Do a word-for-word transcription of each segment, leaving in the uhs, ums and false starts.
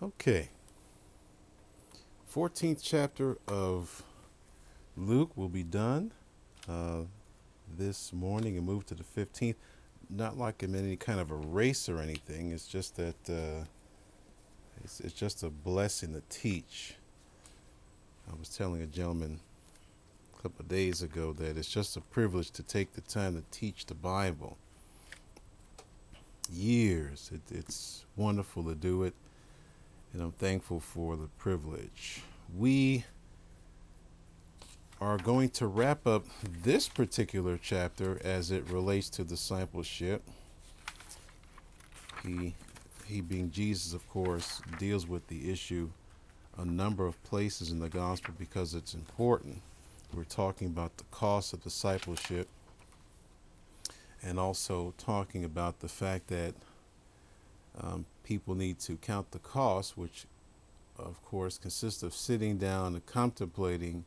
Okay, fourteenth chapter of Luke will be done uh, this morning and move to the fifteenth. Not like I'm in any kind of a race or anything. It's just that uh, it's, it's just a blessing to teach. I was telling a gentleman a couple of days ago that it's just a privilege to take the time to teach the Bible. Years. It, it's wonderful to do it, and I'm thankful for the privilege. We are going to wrap up this particular chapter as it relates to discipleship. He, he being Jesus, of course, deals with the issue a number of places in the gospel because it's important. We're talking about the cost of discipleship and also talking about the fact that um, people need to count the cost, which of course consists of sitting down and contemplating,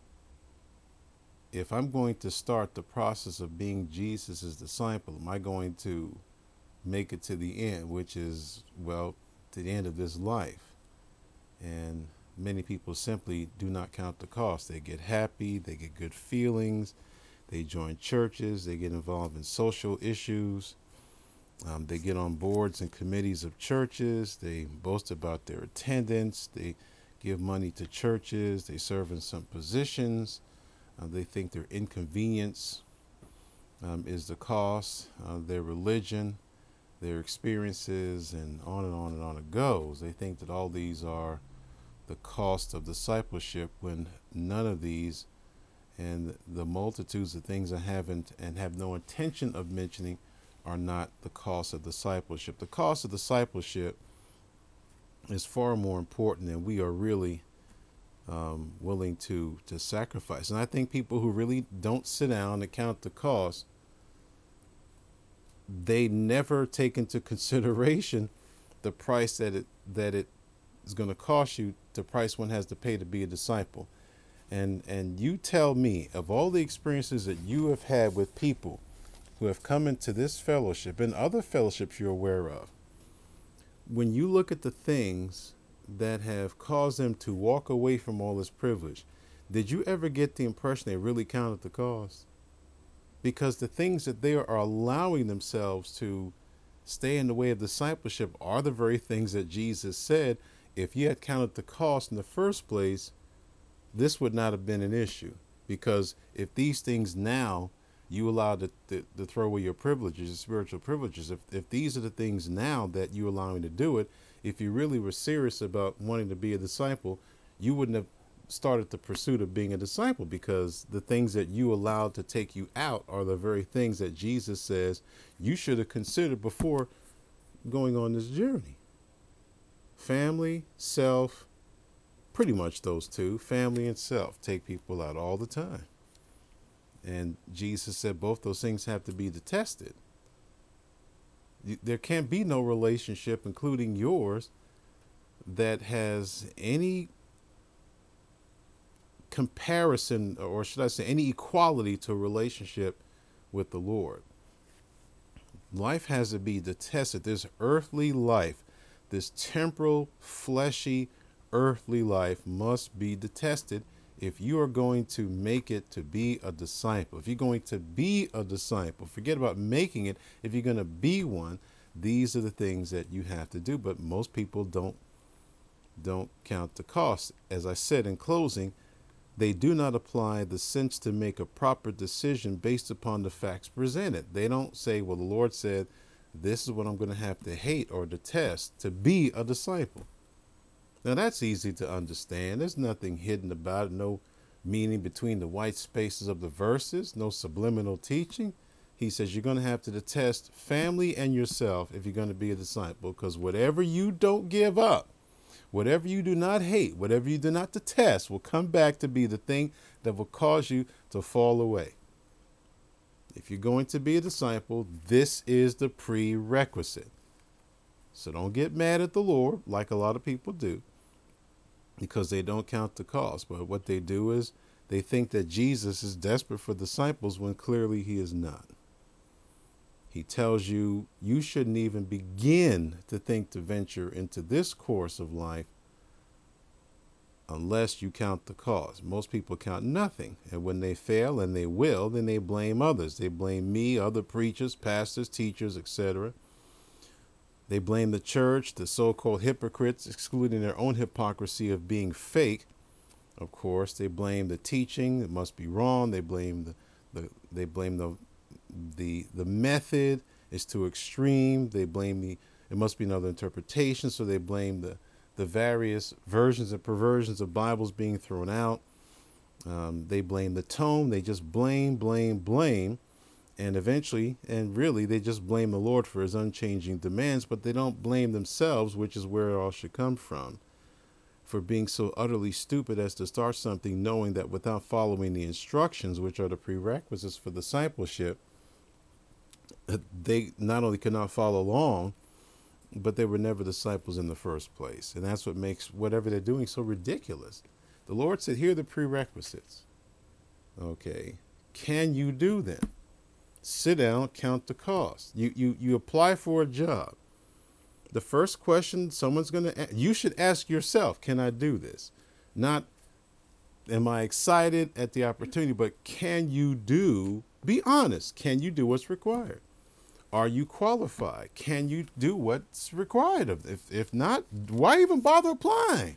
if I'm going to start the process of being Jesus' disciple, am I going to make it to the end, which is, well, to the end of this life? And many people simply do not count the cost. They get happy, they get good feelings, they join churches, they get involved in social issues, um, they get on boards and committees of churches, they boast about their attendance, they give money to churches, they serve in some positions, uh, they think their inconvenience um, is the cost, uh, their religion, their experiences, and on and on and on it goes. They think that all these are the cost of discipleship when none of these and the multitudes of things I haven't and have no intention of mentioning are not the cost of discipleship. The cost of discipleship is far more important than we are really um, willing to to sacrifice. And I think people who really don't sit down and count the cost, they never take into consideration the price that it that it is going to cost you, the price one has to pay to be a disciple. And and you tell me, of all the experiences that you have had with people who have come into this fellowship and other fellowships you're aware of, when you look at the things that have caused them to walk away from all this privilege, did you ever get the impression they really counted the cost? Because the things that they are allowing themselves to stay in the way of discipleship are the very things that Jesus said, if you had counted the cost in the first place, this would not have been an issue. Because if these things now you allow to, to, to throw away your privileges, your spiritual privileges, if, if these are the things now that you allow me to do it, if you really were serious about wanting to be a disciple, you wouldn't have started the pursuit of being a disciple, because the things that you allowed to take you out are the very things that Jesus says you should have considered before going on this journey. Family, self, pretty much those two, family and self, take people out all the time. And Jesus said both those things have to be detested. There can't be no relationship, including yours, that has any comparison, or should I say any equality, to a relationship with the Lord. Life has to be detested. This earthly life, this temporal, fleshy, earthly life must be detested if you are going to make it to be a disciple. If you're going to be a disciple, forget about making it. If you're going to be one, these are the things that you have to do. But most people don't don't count the cost. As I said in closing, they do not apply the sense to make a proper decision based upon the facts presented. They don't say, well, the Lord said, this is what I'm going to have to hate or detest to be a disciple. Now, that's easy to understand. There's nothing hidden about it, no meaning between the white spaces of the verses, no subliminal teaching. He says you're going to have to detest family and yourself if you're going to be a disciple, because whatever you don't give up, whatever you do not hate, whatever you do not detest, will come back to be the thing that will cause you to fall away. If you're going to be a disciple, this is the prerequisite. So don't get mad at the Lord like a lot of people do, because they don't count the cost. But what they do is they think that Jesus is desperate for disciples when clearly he is not. He tells you you shouldn't even begin to think to venture into this course of life unless you count the cost. Most people count nothing. And when they fail, and they will, then they blame others. They blame me, other preachers, pastors, teachers, et cetera. They blame the church, the so-called hypocrites, excluding their own hypocrisy of being fake. Of course, they blame the teaching. It must be wrong. They blame the, the they blame the the the method is too extreme. They blame the it must be another interpretation. So they blame the the various versions and perversions of Bibles being thrown out. Um, they blame the tone. They just blame, blame, blame. And eventually, and really, they just blame the Lord for his unchanging demands, but they don't blame themselves, which is where it all should come from, for being so utterly stupid as to start something knowing that without following the instructions, which are the prerequisites for discipleship, they not only could not follow along, but they were never disciples in the first place. And that's what makes whatever they're doing so ridiculous. The Lord said, here are the prerequisites. Okay. Can you do them? Sit down, count the cost. You, you, you apply for a job. The first question someone's going to, you should ask yourself, can I do this? Not, am I excited at the opportunity, but can you do, be honest, can you do what's required? Are you qualified? Can you do what's required of? If if not, why even bother applying?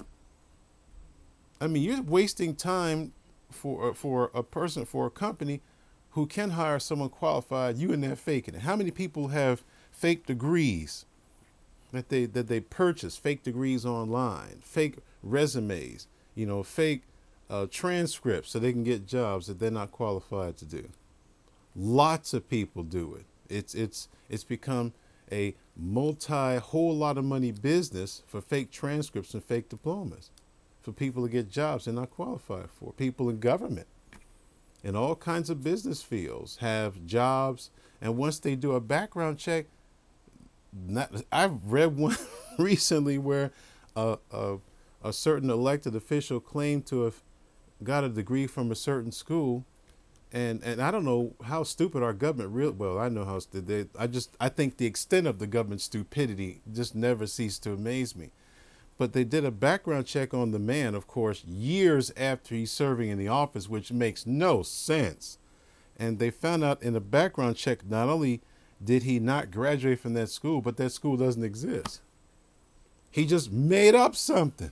I mean, you're wasting time for for a person, for a company who can hire someone qualified. You and they're faking it. How many people have fake degrees that they that they purchase? Fake degrees online, fake resumes, you know, fake uh, transcripts so they can get jobs that they're not qualified to do. Lots of people do it. It's it's it's become a multi whole lot of money business for fake transcripts and fake diplomas, for people to get jobs they're not qualified for. People in government, in all kinds of business fields, have jobs, and once they do a background check, not, I've read one recently where a, a a certain elected official claimed to have got a degree from a certain school. And and I don't know how stupid our government real well I know how they I just I think the extent of the government's stupidity just never ceased to amaze me. But they did a background check on the man, of course, years after he's serving in the office, which makes no sense. And they found out in a background check, not only did he not graduate from that school, but that school doesn't exist. He just made up something.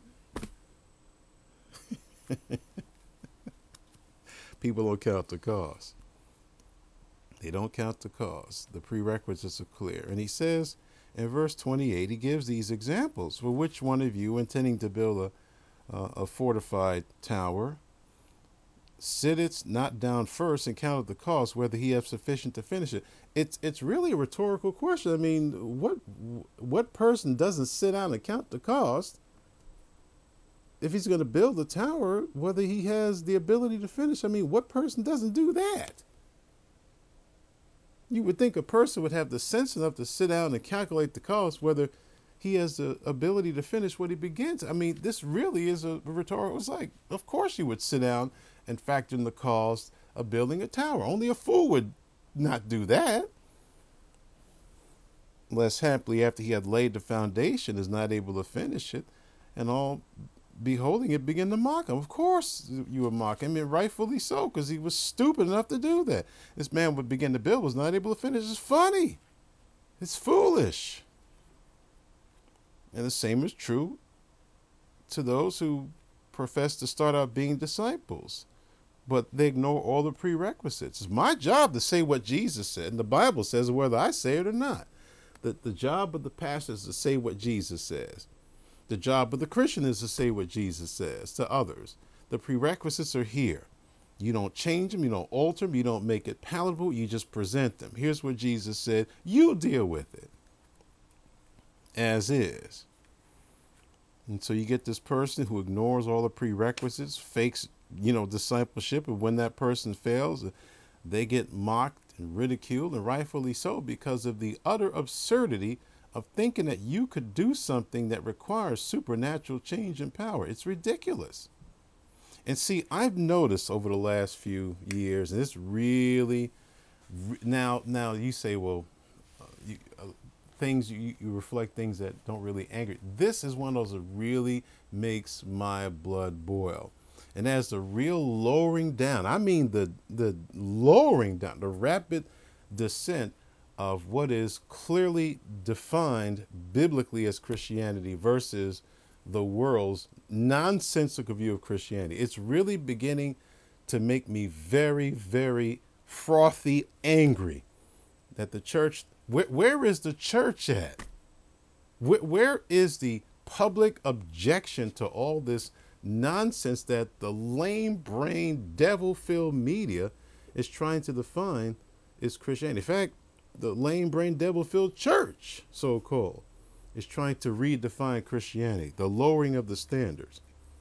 People don't count the cost. They don't count the cost. The prerequisites are clear. And he says in verse twenty-eight, he gives these examples. For which one of you, intending to build a, uh, a fortified tower, sitteth not down first and counteth the cost, whether he have sufficient to finish it? It's it's really a rhetorical question. I mean, what what person doesn't sit down and count the cost if he's going to build a tower, whether he has the ability to finish? I mean, what person doesn't do that? You would think a person would have the sense enough to sit down and calculate the cost, whether he has the ability to finish what he begins. I mean, this really is a rhetorical. It's like, of course you would sit down and factor in the cost of building a tower. Only a fool would not do that. Less happily, after he had laid the foundation, is not able to finish it, and all beholding it begin to mock him. Of course you would mock him, and rightfully so, because he was stupid enough to do that. This man would begin to build, was not able to finish. It's funny. It's foolish. And the same is true to those who profess to start out being disciples, but they ignore all the prerequisites. It's my job to say what Jesus said, and the Bible says whether I say it or not. The, the job of the pastor is to say what Jesus says. The job of the Christian is to say what Jesus says to others. The prerequisites are here. You don't change them. You don't alter them. You don't make it palatable. You just present them. Here's what Jesus said. You deal with it as is. And so you get this person who ignores all the prerequisites, fakes, you know, discipleship. And when that person fails, they get mocked and ridiculed, and rightfully so, because of the utter absurdity of thinking that you could do something that requires supernatural change and power. It's ridiculous. And see, I've noticed over the last few years, and this really Now, now you say, well, uh, you, uh, things you, you reflect things that don't really anger. This is one of those that really makes my blood boil. And as the real lowering down, I mean the the lowering down, the rapid descent of what is clearly defined biblically as Christianity versus the world's nonsensical view of Christianity. It's really beginning to make me very, very frothy angry that the church, where, where is the church at? Where, where is the public objection to all this nonsense that the lame brain, devil filled media is trying to define as Christianity? In fact, the lame brain, devil filled church, so called, is trying to redefine Christianity, the lowering of the standards.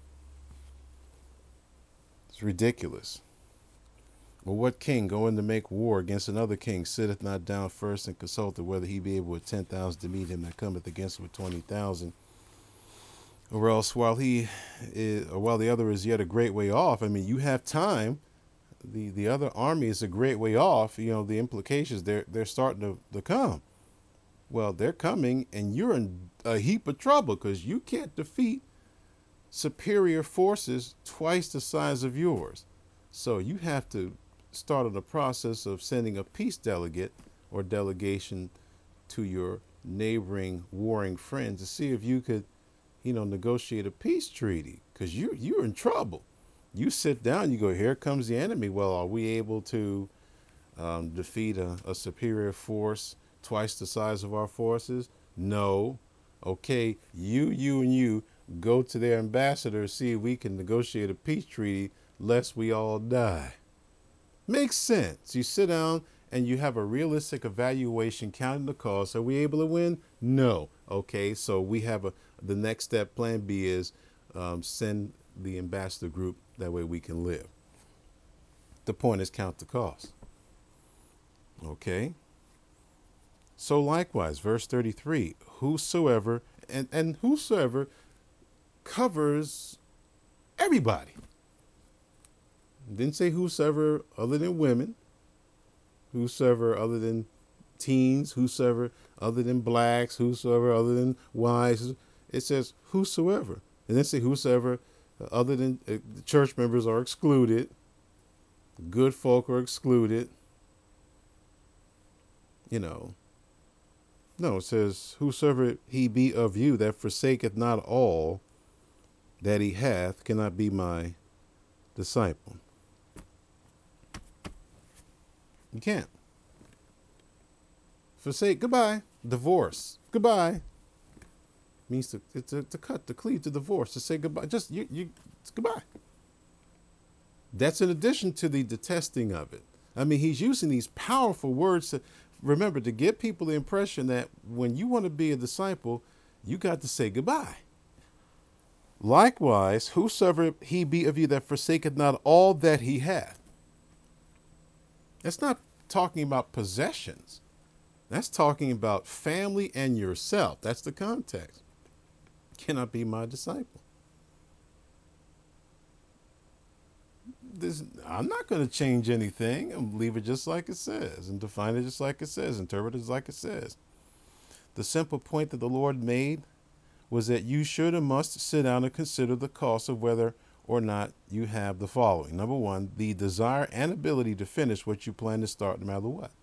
It's ridiculous. Well, what king going to make war against another king sitteth not down first and consulteth whether he be able with ten thousand to meet him that cometh against him with twenty thousand? Or else while he is, or while the other is yet a great way off, I mean, you have time. The the other army is a great way off. You know, the implications, they're they're starting to, to come. Well, they're coming and you're in a heap of trouble because you can't defeat superior forces twice the size of yours. So you have to start on the process of sending a peace delegate or delegation to your neighboring warring friends to see if you could, you know, negotiate a peace treaty, because you you're in trouble. You sit down, you go, here comes the enemy. Well, are we able to um, defeat a, a superior force twice the size of our forces? No. Okay, you, you, and you go to their ambassador, see if we can negotiate a peace treaty, lest we all die. Makes sense. You sit down and you have a realistic evaluation, counting the cost. Are we able to win? No. Okay, so we have a, the next step, plan B is um, send the ambassador group. That way we can live. The point is count the cost. Okay. So likewise, verse thirty-three, whosoever, and, and whosoever covers everybody. Didn't say whosoever other than women, whosoever other than teens, whosoever other than blacks, whosoever other than wives. It says whosoever. And then say whosoever other than uh, church members are excluded. Good folk are excluded. You know. No, it says whosoever he be of you that forsaketh not all that he hath cannot be my disciple. You can't. Forsake, goodbye. Divorce, goodbye. Means to, to, to cut, to cleave, to divorce, to say goodbye. Just, you, you, it's goodbye. That's in addition to the detesting of it. I mean, he's using these powerful words to, remember, to give people the impression that when you want to be a disciple, you got to say goodbye. Likewise, whosoever he be of you that forsaketh not all that he hath. That's not talking about possessions. That's talking about family and yourself. That's the context. Cannot be my disciple. This, I'm not going to change anything. I'm leave it just like it says and define it just like it says, interpret it just like it says. The simple point that the Lord made was that you should and must sit down and consider the cost of whether or not you have the following. Number one, the desire and ability to finish what you plan to start no matter what.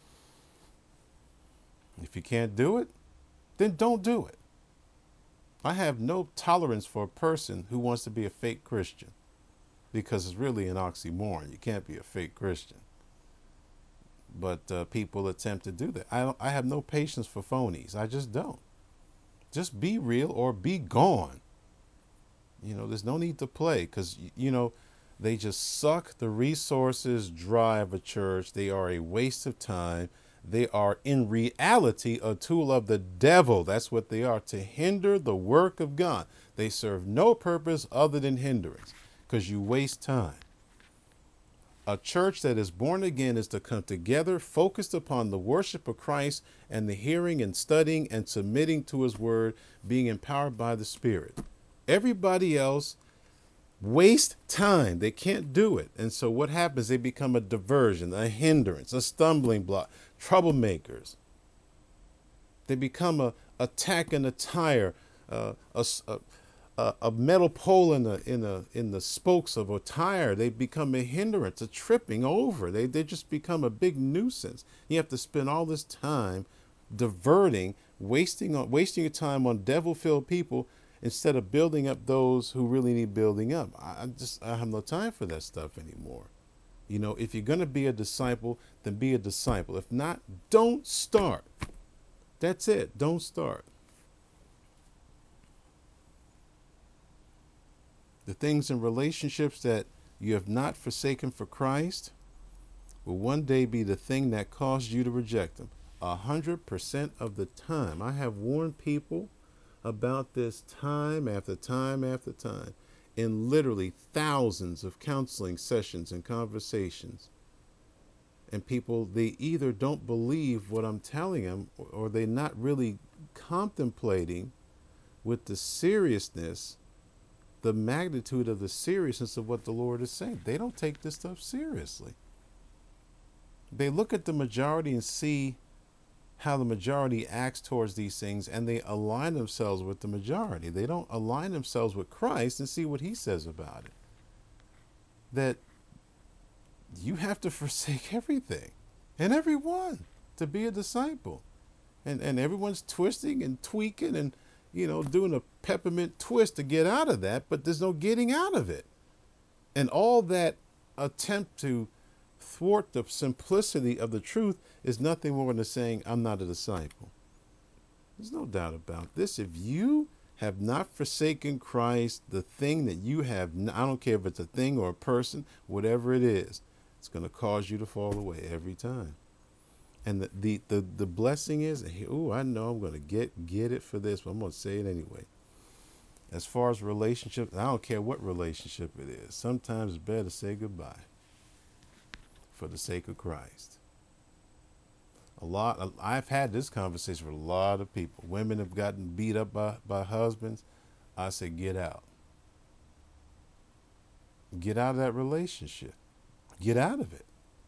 If you can't do it, then don't do it. I have no tolerance for a person who wants to be a fake Christian, because it's really an oxymoron. You can't be a fake Christian. But uh, people attempt to do that. I don't, I have no patience for phonies. I just don't. Just be real or be gone. You know, there's no need to play, because, you know, they just suck the resources dry of a church. They are a waste of time. They are in reality a tool of the devil. That's what they are, to hinder the work of God. They serve no purpose other than hindrance, because you waste time. A church that is born again is to come together, focused upon the worship of Christ and the hearing and studying and submitting to his word, being empowered by the Spirit. Everybody else waste time. They can't do it. And so what happens? They become a diversion, a hindrance, a stumbling block, troublemakers. They become a attack in a tire, uh, a, a, a metal pole in the in the in the spokes of a tire. They become a hindrance, a tripping over. They they just become a big nuisance. You have to spend all this time diverting, wasting on wasting your time on devil-filled people instead of building up those who really need building up. I, I just I have no time for that stuff anymore. You know, if you're gonna be a disciple, then be a disciple. If not, don't start. That's it. Don't start. The things in relationships that you have not forsaken for Christ will one day be the thing that caused you to reject him. A hundred percent of the time. I have warned people about this time after time after time in literally thousands of counseling sessions and conversations. And people, they either don't believe what I'm telling them, or they're not really contemplating with the seriousness, the magnitude of the seriousness of what the Lord is saying. They don't take this stuff seriously. They look at the majority and see how the majority acts towards these things, and they align themselves with the majority. They don't align themselves with Christ and see what he says about it. That you have to forsake everything and everyone to be a disciple. And and everyone's twisting and tweaking and, you know, doing a peppermint twist to get out of that, but there's no getting out of it. And all that attempt to thwart the simplicity of the truth is nothing more than saying, I'm not a disciple. There's no doubt about this. If you have not forsaken Christ, the thing that you have, I don't care if it's a thing or a person, whatever it is, it's going to cause you to fall away every time. And the the the, the blessing is, oh, I know I'm going to get get it for this, but I'm going to say it anyway. As far as relationships, I don't care what relationship it is. Sometimes it's better to say goodbye for the sake of Christ. A lot, I've had this conversation with a lot of people. Women have gotten beat up by, by husbands. I say, get out. Get out of that relationship. Get out of it.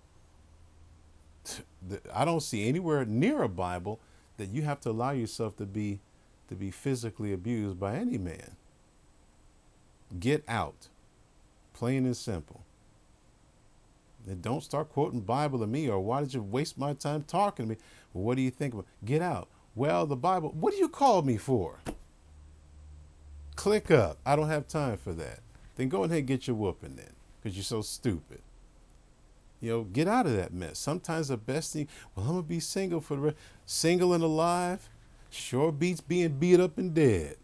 I don't see anywhere near a Bible that you have to allow yourself to be to be physically abused by any man. Get out. Plain and simple. And don't start quoting Bible to me, or why did you waste my time talking to me? Well, what do you think about? Get out. Well, the Bible, what do you call me for? Click up. I don't have time for that. Then go ahead and get your whooping then, because you're so stupid. You know, get out of that mess. Sometimes the best thing, well, I'm going to be single for the rest. Single and alive sure beats being beat up and dead.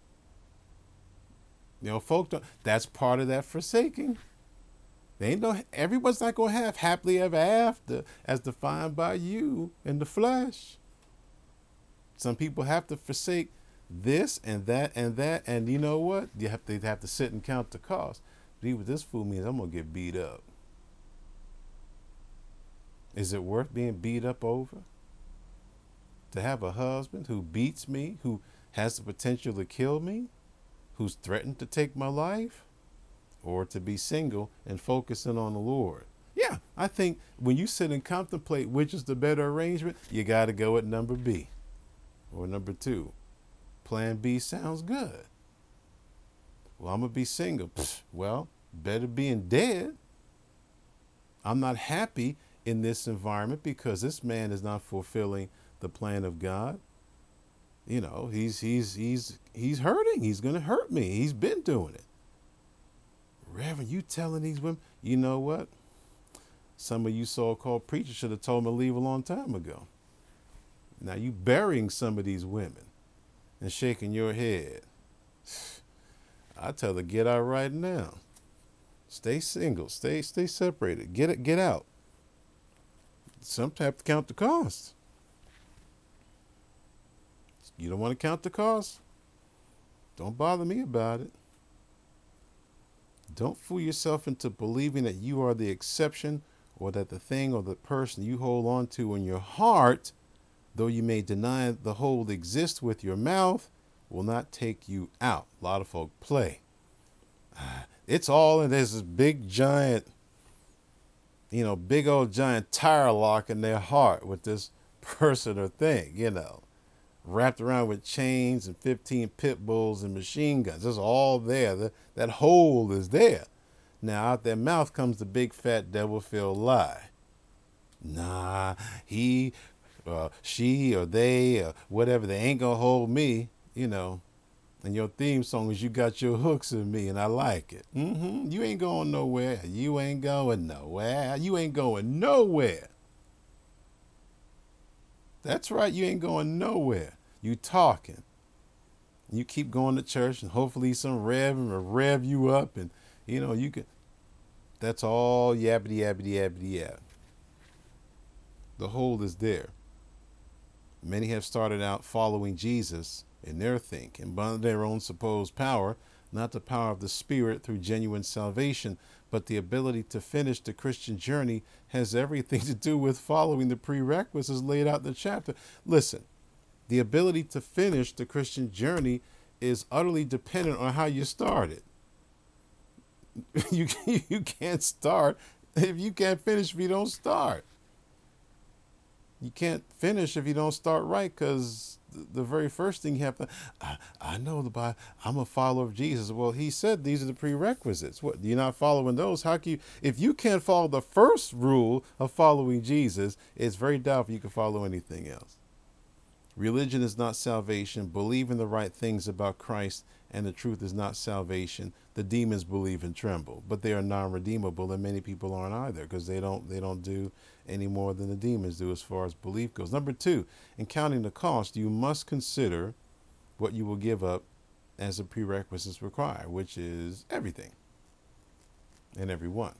You know, folk don't, that's part of that forsaking. They ain't no, everyone's not going to have happily ever after as defined by you in the flesh. Some people have to forsake this and that and that. And you know what? You have to, have to sit and count the cost. Be with this fool means I'm going to get beat up. Is it worth being beat up over? To have a husband who beats me, who has the potential to kill me, who's threatened to take my life? Or to be single and focusing on the Lord? Yeah, I think when you sit and contemplate which is the better arrangement, you got to go at number B or number two. Plan B sounds good. Well, I'm going to be single. Pfft, well, better being dead. I'm not happy in this environment because this man is not fulfilling the plan of God. You know, he's he's he's he's hurting. He's going to hurt me. He's been doing it. Reverend, you telling these women, you know what? Some of you so-called preachers should have told them to leave a long time ago. Now you burying some of these women and shaking your head. I tell her, get out right now. Stay single. Stay stay separated. Get it. Get out. Some have to count the cost. You don't want to count the cost? Don't bother me about it. Don't fool yourself into believing that you are the exception, or that the thing or the person you hold on to in your heart, though you may deny the hold exists with your mouth, will not take you out. A lot of folk play. Ah, It's all, and there's this big giant, you know, big old giant tire lock in their heart with this person or thing, you know, wrapped around with chains and fifteen pit bulls and machine guns. It's all there. The, that hole is there. Now out their mouth comes the big fat devil-filled lie. Nah, he, uh, she, or they, or whatever, they ain't gonna hold me, you know. And your theme song is "You Got Your Hooks in Me," and I like it. Mm-hmm. You ain't going nowhere. You ain't going nowhere. You ain't going nowhere. That's right. You ain't going nowhere. You talking. You keep going to church, and hopefully some rev will rev you up, and you know you can. That's all yabbity yabbity yabbity yab. The hole is there. Many have started out following Jesus in their thinking, by their own supposed power, not the power of the Spirit through genuine salvation, but the ability to finish the Christian journey has everything to do with following the prerequisites laid out in the chapter. Listen, the ability to finish the Christian journey is utterly dependent on how you started. You, you can't start if you can't finish if you don't start. You can't finish if you don't start right, because the very first thing you have to, I, I know the Bible, I'm a follower of Jesus. Well, he said these are the prerequisites. What, you're not following those? How can you, if you can't follow the first rule of following Jesus, it's very doubtful you can follow anything else. Religion is not salvation. Believing the right things about Christ and the truth is not salvation. The demons believe and tremble, but they are non-redeemable, and many people aren't either, because they don't they don't do any more than the demons do as far as belief goes. Number two, in counting the cost, you must consider what you will give up as the prerequisites require, which is everything and everyone.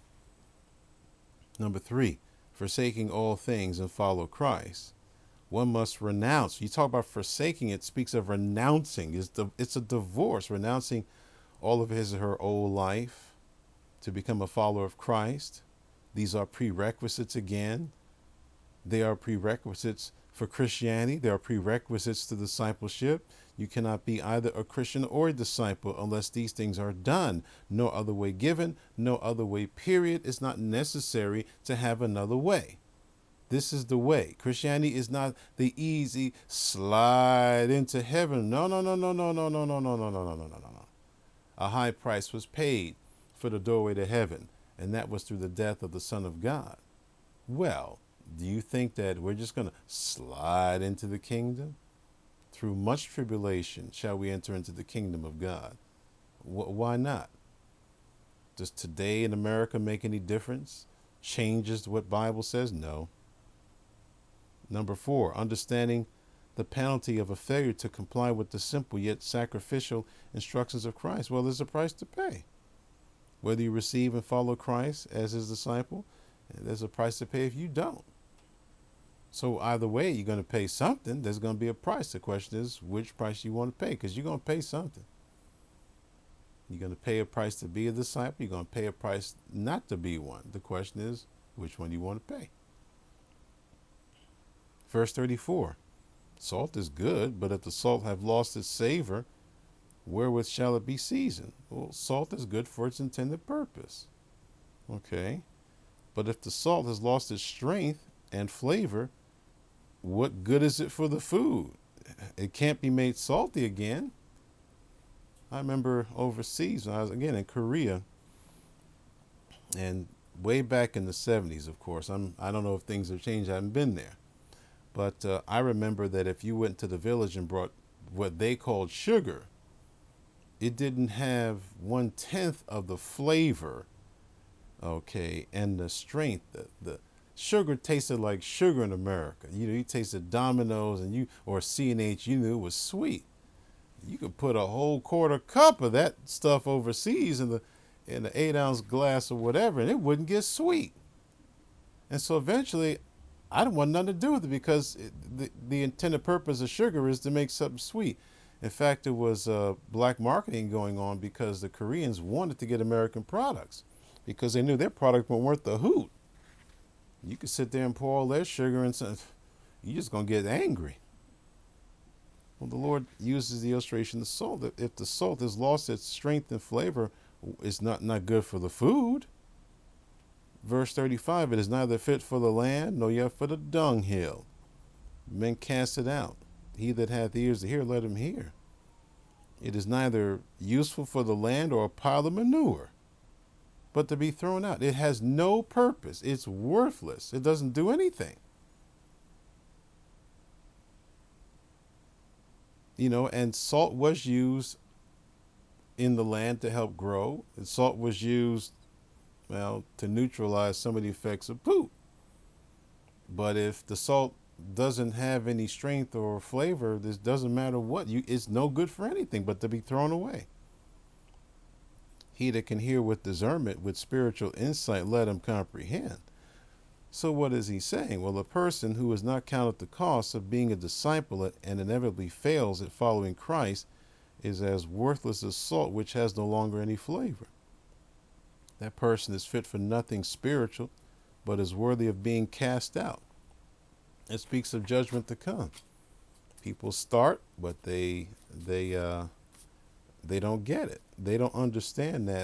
Number three, forsaking all things and follow Christ. One must renounce. You talk about forsaking, it speaks of renouncing. It's, the, it's a divorce, renouncing all of his or her old life to become a follower of Christ. These are prerequisites again. They are prerequisites for Christianity. They are prerequisites to discipleship. You cannot be either a Christian or a disciple unless these things are done. No other way given, no other way, period. It's not necessary to have another way. This is the way. Christianity is not the easy slide into heaven. No, no, no, no, no, no, no, no, no, no, no, no, no, no, no. A high price was paid for the doorway to heaven, and that was through the death of the Son of God. Well, do you think that we're just going to slide into the kingdom? Through much tribulation shall we enter into the kingdom of God. Wh- why not? Does today in America make any difference? Changes what Bible says? No. Number four, understanding the penalty of a failure to comply with the simple yet sacrificial instructions of Christ. Well, there's a price to pay. Whether you receive and follow Christ as his disciple, there's a price to pay if you don't. So either way, you're going to pay something. There's going to be a price. The question is which price you want to pay, because you're going to pay something. You're going to pay a price to be a disciple. You're going to pay a price not to be one. The question is which one you want to pay. Verse thirty-four, salt is good, but if the salt have lost its savor, wherewith shall it be seasoned? Well, salt is good for its intended purpose. Okay. But if the salt has lost its strength and flavor, what good is it for the food? It can't be made salty again. I remember overseas when I was, again, in Korea, and way back in the seventies, of course. I'm, I don't know if things have changed. I haven't been there. But uh, I remember that if you went to the village and brought what they called sugar, it didn't have one-tenth of the flavor, okay, and the strength. The, the sugar tasted like sugar in America. You know, you tasted Domino's and you or C and H, you knew it was sweet. You could put a whole quarter cup of that stuff overseas in the in an eight-ounce glass or whatever, and it wouldn't get sweet. And so eventually, I don't want nothing to do with it, because it, the, the intended purpose of sugar is to make something sweet. In fact, it was uh, black marketing going on, because the Koreans wanted to get American products because they knew their product wasn't worth the hoot. You could sit there and pour all their sugar and say, you're just going to get angry. Well, the Lord uses the illustration of salt. If the salt has lost its strength and flavor, It's not, not good for the food. Verse thirty-five, it is neither fit for the land, nor yet for the dunghill. Men cast it out. He that hath ears to hear, let him hear. It is neither useful for the land or a pile of manure, but to be thrown out. It has no purpose. It's worthless. It doesn't do anything. You know, and salt was used in the land to help grow. And salt was used, well, to neutralize some of the effects of poop. But if the salt doesn't have any strength or flavor, this doesn't matter what. You, it's no good for anything but to be thrown away. He that can hear with discernment, with spiritual insight, let him comprehend. So what is he saying? Well, a person who has not counted the cost of being a disciple and inevitably fails at following Christ is as worthless as salt, which has no longer any flavor. That person is fit for nothing spiritual, but is worthy of being cast out. It speaks of judgment to come. People start, but they they uh, they don't get it. They don't understand that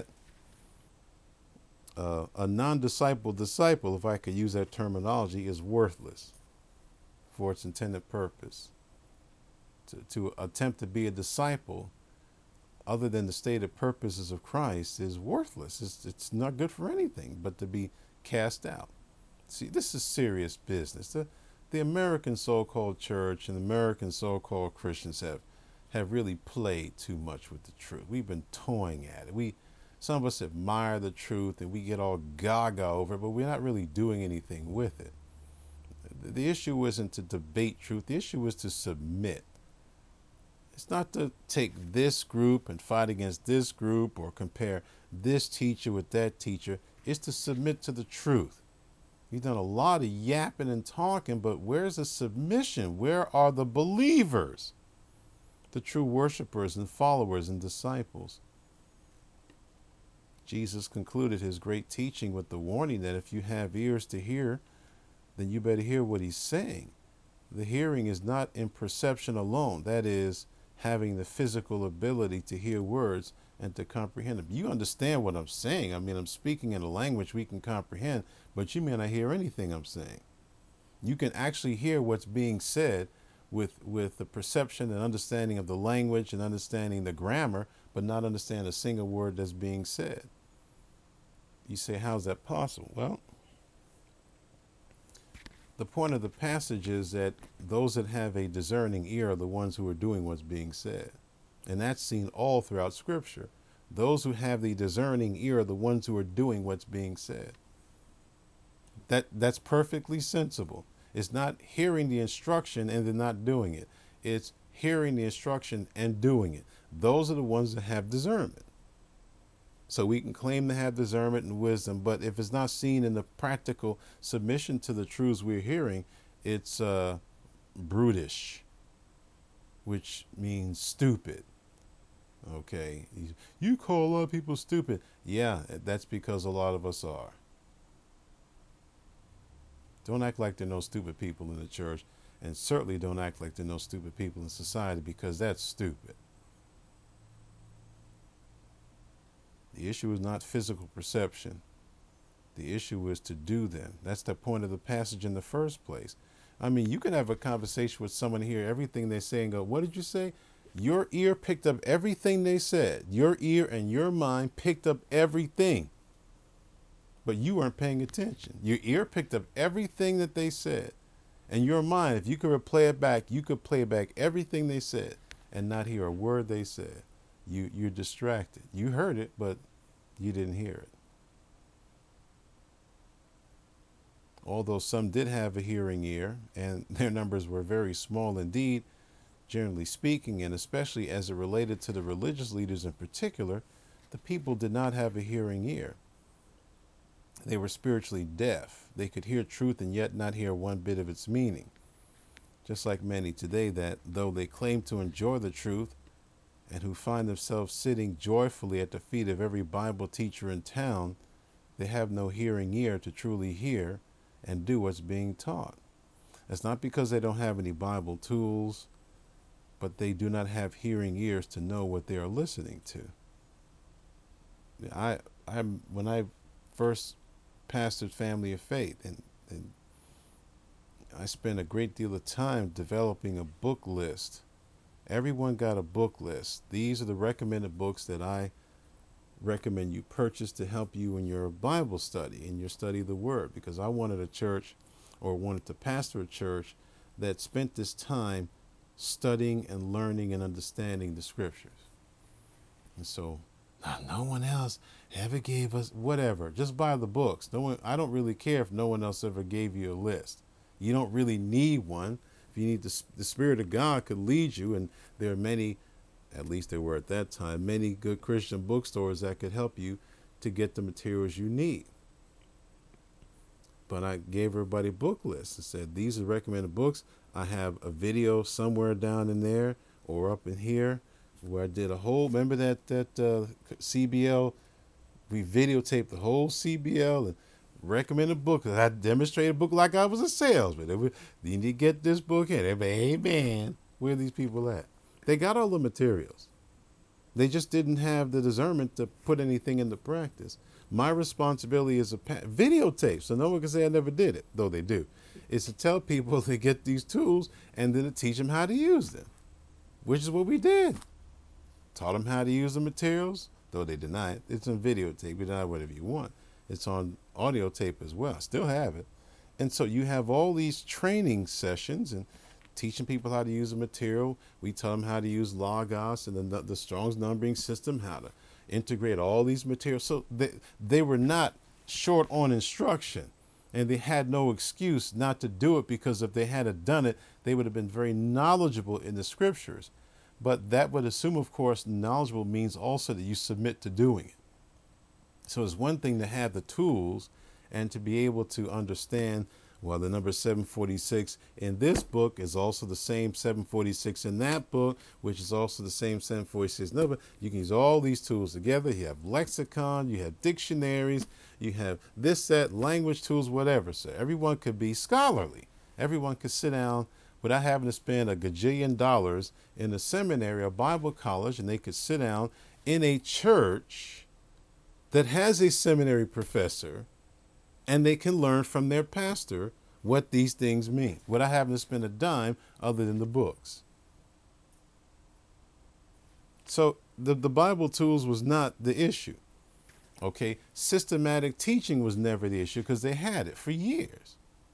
uh, a non-disciple disciple, if I could use that terminology, is worthless for its intended purpose. To, to attempt to be a disciple, other than the stated purposes of Christ, is worthless. It's, it's not good for anything but to be cast out. See, this is serious business. The, the American so-called church and American so-called Christians have have really played too much with the truth. We've been toying at it. We, some of us admire the truth and we get all gaga over it, but we're not really doing anything with it. The, the issue isn't to debate truth. The issue is to submit. It's not to take this group and fight against this group or compare this teacher with that teacher. It's to submit to the truth. We've done a lot of yapping and talking, but where's the submission? Where are the believers? The true worshipers and followers and disciples. Jesus concluded his great teaching with the warning that if you have ears to hear, then you better hear what he's saying. The hearing is not in perception alone. That is, having the physical ability to hear words and to comprehend them. You understand what I'm saying. I mean, I'm speaking in a language we can comprehend, but you may not hear anything I'm saying. You can actually hear what's being said with with the perception and understanding of the language and understanding the grammar, but not understand a single word that's being said. You say, how's that possible? Well, the point of the passage is that those that have a discerning ear are the ones who are doing what's being said. And that's seen all throughout Scripture. Those who have the discerning ear are the ones who are doing what's being said. That that's perfectly sensible. It's not hearing the instruction and then not doing it. It's hearing the instruction and doing it. Those are the ones that have discernment. So we can claim to have discernment and wisdom, but if it's not seen in the practical submission to the truths we're hearing, it's uh, brutish, which means stupid. Okay, you call a lot of people stupid. Yeah, that's because a lot of us are. Don't act like there are no stupid people in the church, and certainly don't act like there are no stupid people in society, because that's stupid. The issue is not physical perception. The issue is to do them. That's the point of the passage in the first place. I mean, you can have a conversation with someone here, everything they say, and go, what did you say? Your ear picked up everything they said. Your ear and your mind picked up everything. But you weren't paying attention. Your ear picked up everything that they said. And your mind, if you could replay it back, you could play back everything they said and not hear a word they said. You, you're distracted. You heard it, but you didn't hear it. Although some did have a hearing ear, and their numbers were very small indeed, generally speaking, and especially as it related to the religious leaders in particular, the people did not have a hearing ear. They were spiritually deaf. They could hear truth and yet not hear one bit of its meaning. Just like many today that, though they claim to enjoy the truth and who find themselves sitting joyfully at the feet of every Bible teacher in town, they have no hearing ear to truly hear and do what's being taught. It's not because they don't have any Bible tools, but they do not have hearing ears to know what they are listening to. I I when I first pastored Family of Faith, and, and I spent a great deal of time developing a book list. Everyone got a book list. These are the recommended books that I recommend you purchase to help you in your Bible study, in your study of the Word, because I wanted a church, or wanted to pastor a church that spent this time studying and learning and understanding the Scriptures. And so, no one else ever gave us whatever. Just buy the books. No one. I don't really care if no one else ever gave you a list. You don't really need one. If you need the, the Spirit of God could lead you, and there are many, at least there were at that time, many good Christian bookstores that could help you to get the materials you need. But I gave everybody book lists and said, these are recommended books. I have a video somewhere down in there or up in here where I did a whole, remember that, that uh, C B L? We videotaped the whole C B L and recommended book. I demonstrated a book like I was a salesman. They were, you need to get this book in. Everybody, hey man, where are these people at? They got all the materials. They just didn't have the discernment to put anything into practice. My responsibility is a pa- videotape, so no one can say I never did it, though they do, is to tell people to get these tools and then to teach them how to use them, which is what we did. Taught them how to use the materials, though they deny it. It's on videotape. You deny whatever you want. It's on audio tape as well. I still have it. And so you have all these training sessions and teaching people how to use the material. We tell them how to use Logos and the, the Strong's numbering system, how to integrate all these materials. So they, they were not short on instruction, and they had no excuse not to do it, because if they had done it, they would have been very knowledgeable in the Scriptures. But that would assume, of course, knowledgeable means also that you submit to doing it. So it's one thing to have the tools and to be able to understand, well, the number seven forty-six in this book is also the same seven forty-six in that book, which is also the same seven forty-six number. You can use all these tools together. You have lexicon, you have dictionaries, you have this, that, language tools, whatever. So everyone could be scholarly. Everyone could sit down without having to spend a gajillion dollars in a seminary or Bible college, and they could sit down in a church that has a seminary professor, and they can learn from their pastor what these things mean without having to spend a dime other than the books. So the, the Bible tools was not the issue. Okay, systematic teaching was never the issue, because they had it for years.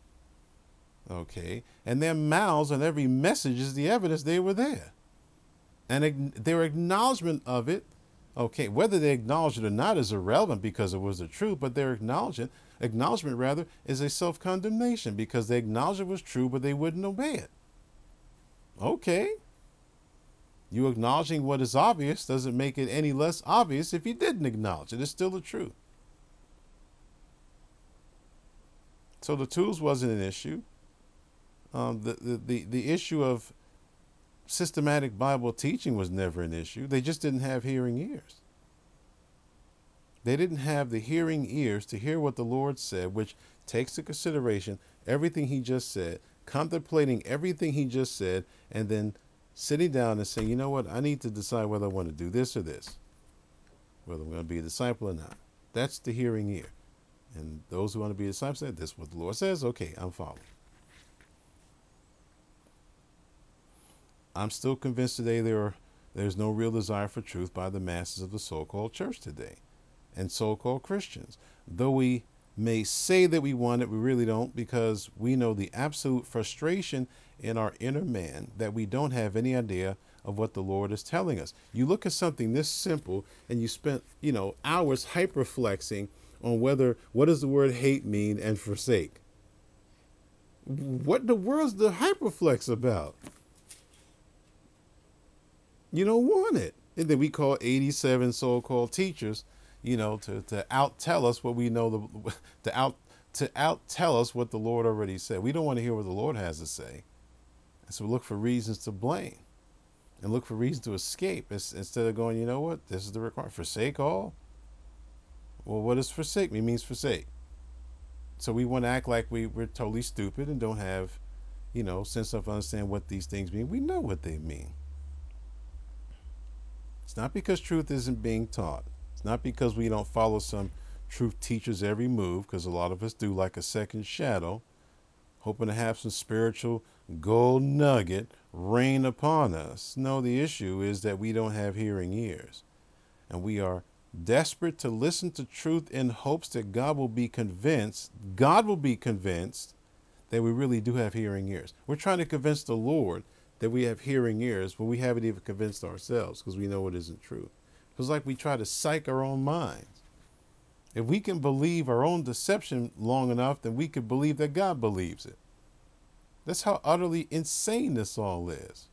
Okay, and their mouths on every message is the evidence they were there. And their acknowledgement of it, okay, whether they acknowledge it or not is irrelevant, because it was the truth, but their acknowledgement, acknowledgement rather, is a self-condemnation, because they acknowledged it was true, but they wouldn't obey it. Okay. You acknowledging what is obvious doesn't make it any less obvious if you didn't acknowledge it. It's still the truth. So the tools wasn't an issue. Um, the, the, the, the issue of systematic Bible teaching was never an issue. They just didn't have hearing ears. They didn't have the hearing ears to hear what the Lord said, which takes into consideration everything he just said, contemplating everything he just said, and then sitting down and saying, you know what, I need to decide whether I want to do this or this, whether I'm going to be a disciple or not. That's the hearing ear. And those who want to be disciples say, this is what the Lord says. Okay, I'm following. I'm still convinced today there are, there's no real desire for truth by the masses of the so-called church today and so-called Christians. Though we may say that we want it, we really don't, because we know the absolute frustration in our inner man that we don't have any idea of what the Lord is telling us. You look at something this simple and you spent, you know, hours hyperflexing on whether, what does the word hate mean and forsake? What in the world's the hyperflex about? You don't want it. And then we call eighty-seven so-called teachers, you know, to, to out tell us what we know, the, to out to out tell us what the Lord already said. We don't want to hear what the Lord has to say. And so we look for reasons to blame and look for reasons to escape, instead of going, you know what, this is the requirement. Forsake all? Well, what does forsake mean? It means forsake. So we want to act like we, we're totally stupid and don't have, you know, sense of understand what these things mean. We know what they mean. It's not because truth isn't being taught. Not because we don't follow some truth teachers every move, because a lot of us do, like a second shadow, hoping to have some spiritual gold nugget rain upon us. No, the issue is that we don't have hearing ears. And we are desperate to listen to truth in hopes that God will be convinced, God will be convinced that we really do have hearing ears. We're trying to convince the Lord that we have hearing ears, but we haven't even convinced ourselves because we know it isn't true. It's like we try to psych our own minds. If we can believe our own deception long enough, then we can believe that God believes it. That's how utterly insane this all is.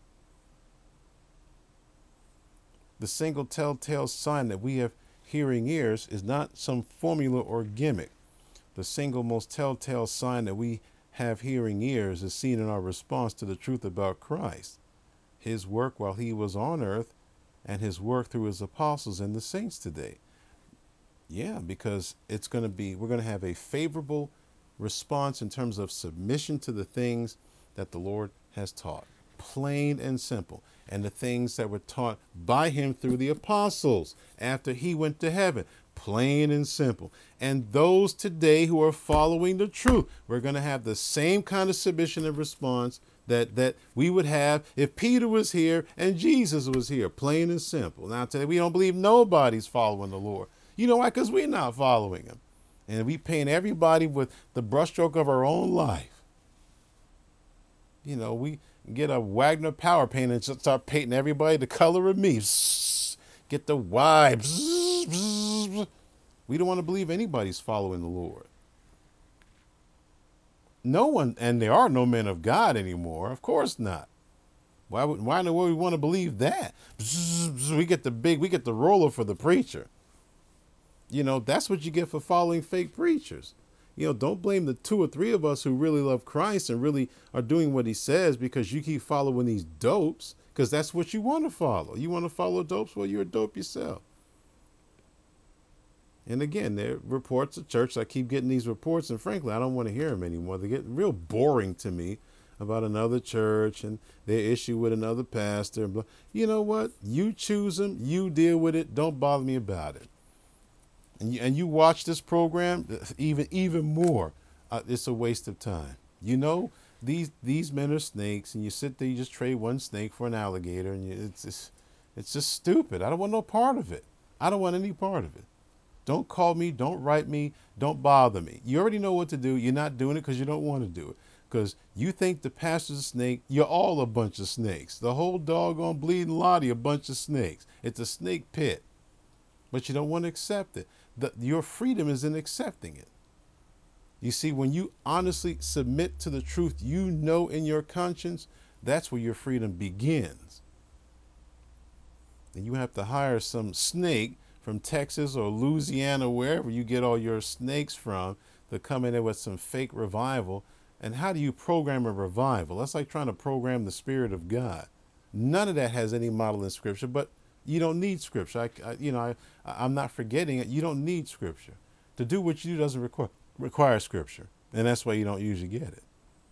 The single telltale sign that we have hearing ears is not some formula or gimmick. The single most telltale sign that we have hearing ears is seen in our response to the truth about Christ, his work while he was on earth, and his work through his apostles and the saints today. Yeah, because it's going to be, we're going to have a favorable response in terms of submission to the things that the Lord has taught, plain and simple, and the things that were taught by him through the apostles after he went to heaven, plain and simple. And those today who are following the truth, we're going to have the same kind of submission and response that that we would have if Peter was here and Jesus was here, plain and simple. Now today we don't believe nobody's following the Lord. You know why? Because we're not following him. And we paint everybody with the brushstroke of our own life. You know, we get a Wagner power paint and just start painting everybody the color of me. Get the vibes. We don't want to believe anybody's following the Lord. No one, and there are no men of God anymore. Of course not. Why would, why in the world we want to believe that? We get the big, we get the roller for the preacher. You know, that's what you get for following fake preachers. You know, don't blame the two or three of us who really love Christ and really are doing what he says because you keep following these dopes, because that's what you want to follow. You want to follow dopes? Well, you're a dope yourself. And again, there are reports of church. I keep getting these reports, and frankly, I don't want to hear them anymore. They get real boring to me about another church and their issue with another pastor. You know what? You choose them. You deal with it. Don't bother me about it. And you, and you watch this program, even even more, uh, it's a waste of time. You know, these these men are snakes, and you sit there, you just trade one snake for an alligator, and you, it's just, it's just stupid. I don't want no part of it. I don't want any part of it. Don't call me. Don't write me. Don't bother me. You already know what to do. You're not doing it because you don't want to do it. Because you think the pastor's a snake. You're all a bunch of snakes. The whole doggone bleeding lottie, a bunch of snakes. It's a snake pit. But you don't want to accept it. The, your freedom is in accepting it. You see, when you honestly submit to the truth you know in your conscience, that's where your freedom begins. And you have to hire some snake from Texas or Louisiana, wherever you get all your snakes from, to come in there with some fake revival. And how do you program a revival? That's like trying to program the Spirit of God. None of that has any model in Scripture, but you don't need Scripture. I, I, you know, I, I'm not forgetting it. You don't need Scripture. To do what you do doesn't require, require Scripture. And that's why you don't usually get it.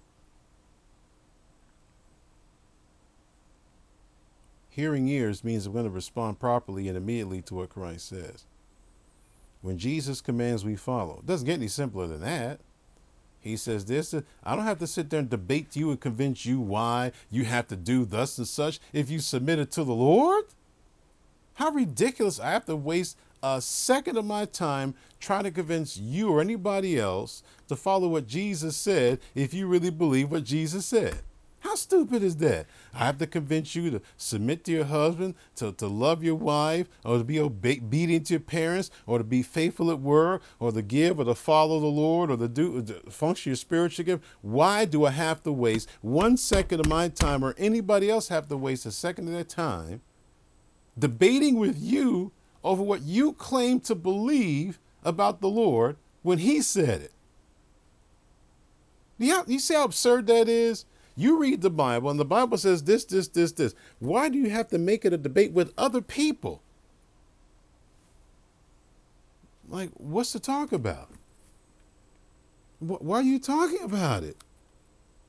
Hearing ears means I'm going to respond properly and immediately to what Christ says. When Jesus commands, we follow. It doesn't get any simpler than that. He says this. I don't have to sit there and debate you and convince you why you have to do thus and such if you submit it to the Lord. How ridiculous. I have to waste a second of my time trying to convince you or anybody else to follow what Jesus said if you really believe what Jesus said. How stupid is that? I have to convince you to submit to your husband, to, to love your wife, or to be obedient to your parents, or to be faithful at work, or to give, or to follow the Lord, or to do to function your spiritual gift. Why do I have to waste one second of my time, or anybody else have to waste a second of their time debating with you over what you claim to believe about the Lord when he said it? You, you see how absurd that is? You read the Bible, and the Bible says this, this, this, this. Why do you have to make it a debate with other people? Like, what's to talk about? Why are you talking about it?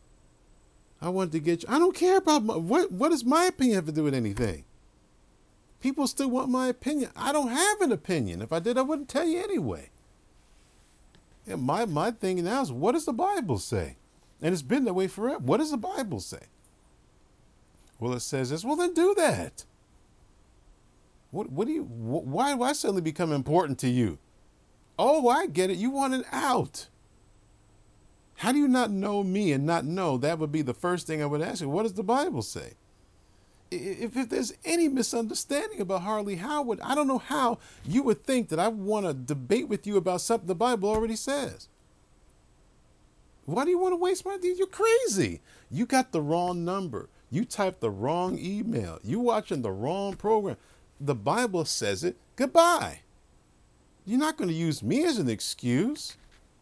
I wanted to get you. I don't care about my, what. What does my opinion have to do with anything? People still want my opinion. I don't have an opinion. If I did, I wouldn't tell you anyway. Yeah, my, my thing now is, what does the Bible say? And it's been that way forever. What does the Bible say? Well, it says this. Well, then do that. What, what do you, wh- why do I suddenly become important to you? Oh, I get it. You want an out. How do you not know me and not know? That would be the first thing I would ask you. What does the Bible say? If, if there's any misunderstanding about Harley Howard, I don't know how you would think that I want to debate with you about something the Bible already says. Why do you want to waste my time? You're crazy. You got the wrong number. You typed the wrong email. You watching the wrong program. The Bible says it. Goodbye. You're not going to use me as an excuse.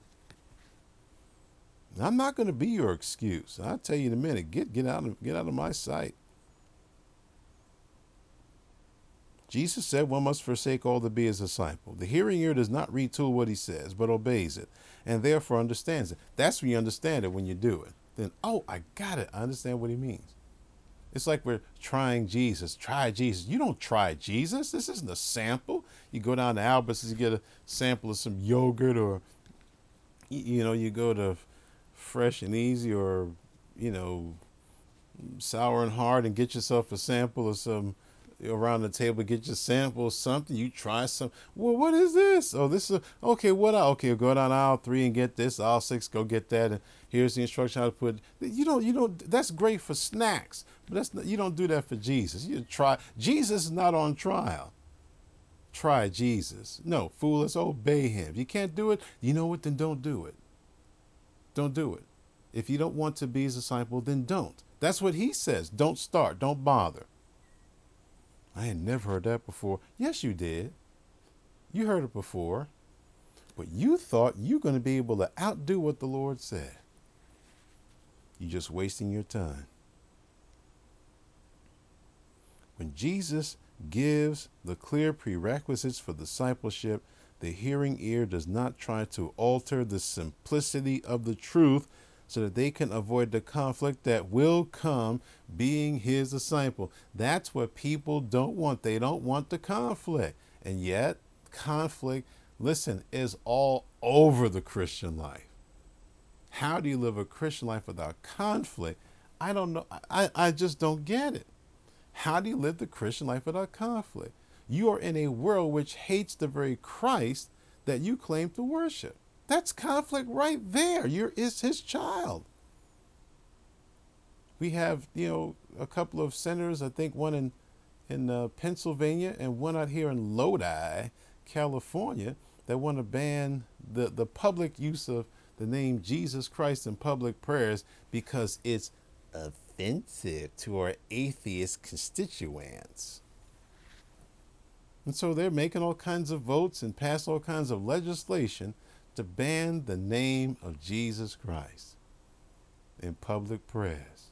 I'm not going to be your excuse. I'll tell you in a minute. Get get out of get out of my sight. Jesus said one must forsake all to be his disciple. The hearing ear does not retool what he says, but obeys it, and therefore understands it. That's when you understand it, when you do it. Then, oh, I got it. I understand what he means. It's like we're trying Jesus. Try Jesus. You don't try Jesus. This isn't a sample. You go down to Albert's, you get a sample of some yogurt, or, you know, you go to Fresh and Easy, or, you know, Sour and Hard, and get yourself a sample of some, around the table, get your sample of something. You try some. Well, what is this? Oh, this is, okay, what? Okay, go down aisle three and get this. Aisle six, go get that. And here's the instruction how to put it. You don't, you don't, that's great for snacks, but that's not, you don't do that for Jesus. You try, Jesus is not on trial. Try Jesus. No, fool, let's obey him. If you can't do it, you know what? Then don't do it. Don't do it. If you don't want to be his disciple, then don't. That's what he says. Don't start. Don't bother. I had never heard that before. Yes, you did. You heard it before. But you thought you were going to be able to outdo what the Lord said. You're just wasting your time. When Jesus gives the clear prerequisites for discipleship, the hearing ear does not try to alter the simplicity of the truth so that they can avoid the conflict that will come being his disciple. That's what people don't want. They don't want the conflict. And yet, conflict, listen, is all over the Christian life. How do you live a Christian life without conflict? I don't know. I, I just don't get it. How do you live the Christian life without conflict? You are in a world which hates the very Christ that you claim to worship. That's conflict right there. You're is his child. We have, you know, a couple of senators, I think one in, in uh, Pennsylvania and one out here in Lodi, California, that want to ban the, the public use of the name Jesus Christ in public prayers because it's offensive to our atheist constituents. And so they're making all kinds of votes and pass all kinds of legislation to ban the name of Jesus Christ in public prayers.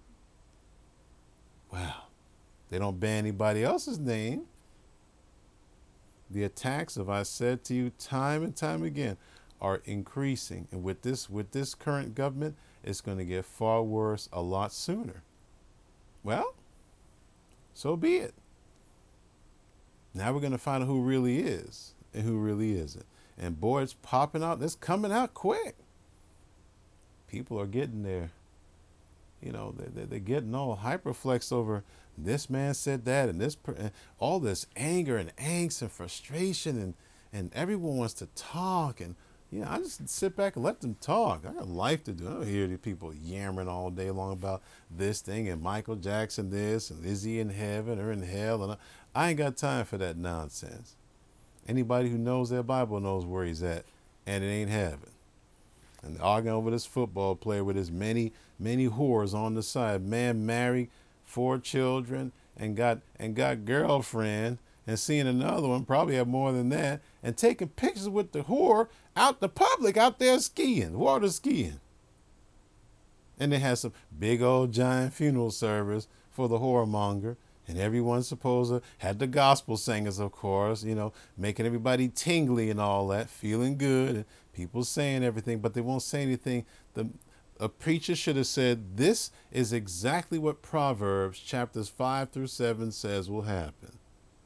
Wow. They don't ban anybody else's name. The attacks, as I said to you time and time again, are increasing. And with this, with this current government, it's going to get far worse a lot sooner. Well, so be it. Now we're going to find out who really is and who really isn't. And boy, it's popping out. It's coming out quick. People are getting there. You know, they're, they're getting all hyperflex over this man said that and this, and all this anger and angst and frustration, and, and everyone wants to talk. And, you know, I just sit back and let them talk. I got life to do. I don't hear these people yammering all day long about this thing and Michael Jackson this and is he in heaven or in hell. And I, I ain't got time for that nonsense. Anybody who knows their Bible knows where he's at, and it ain't heaven. And arguing over this football player with his many, many whores on the side. Man married, four children, and got and got girlfriend, and seeing another one, probably have more than that, and taking pictures with the whore out the public, out there skiing, water skiing. And they had some big old giant funeral service for the whoremonger. And everyone supposed to had the gospel singers, of course, you know, making everybody tingly and all that, feeling good, and people saying everything, but they won't say anything. The a preacher should have said, this is exactly what Proverbs chapters five through seven says will happen.